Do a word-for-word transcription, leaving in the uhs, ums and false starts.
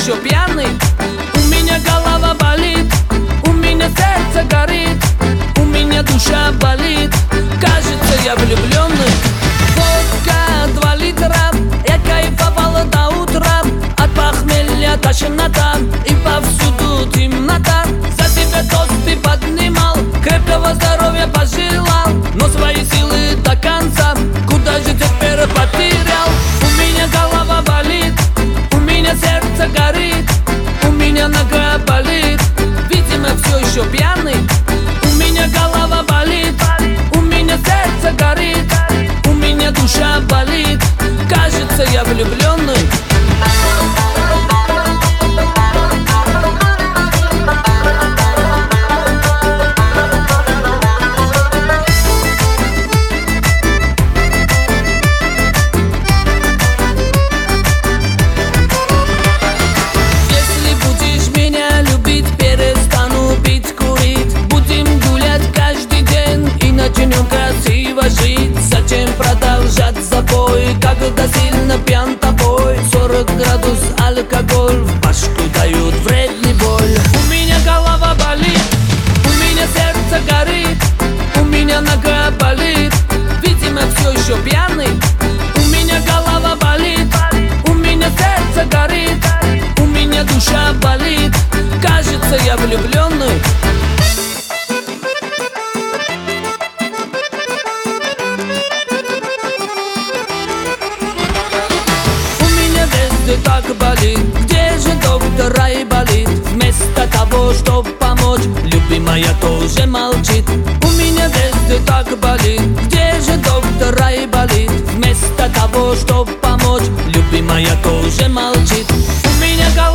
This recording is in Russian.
еще пьяный. У меня голова болит, у меня сердце горит, у меня душа болит. Кажется, я влюбленный. Водка два литра, я кайфовала до утра. От похмелья тошнота и повсюду темнота. За тебя тосты поднимал, крепкого здоровья пожелал, но свои силы до конца куда же теперь потерял? У меня голова болит, у меня сердце горит, у меня нога болит. Видимо, все еще пьяный. У меня голова болит, у меня сердце горит, у меня душа болит. Кажется, я влюбленный. Красиво жить, зачем продолжать забой, когда сильно пьян тобой? Сорок градус алкоголь в башку дают вредный боль. У меня голова болит, у меня сердце горит, у меня нога болит. Видимо, все еще пьяный. У меня голова болит, у меня сердце горит, у меня душа болит. Кажется, я влюбленный. Так болит, где же доктор Айболит? Вместо того, чтоб помочь, любимая тоже молчит. У меня везде так болит, где же доктор Айболит? Вместо того, чтоб помочь, любимая тоже молчит. У меня голова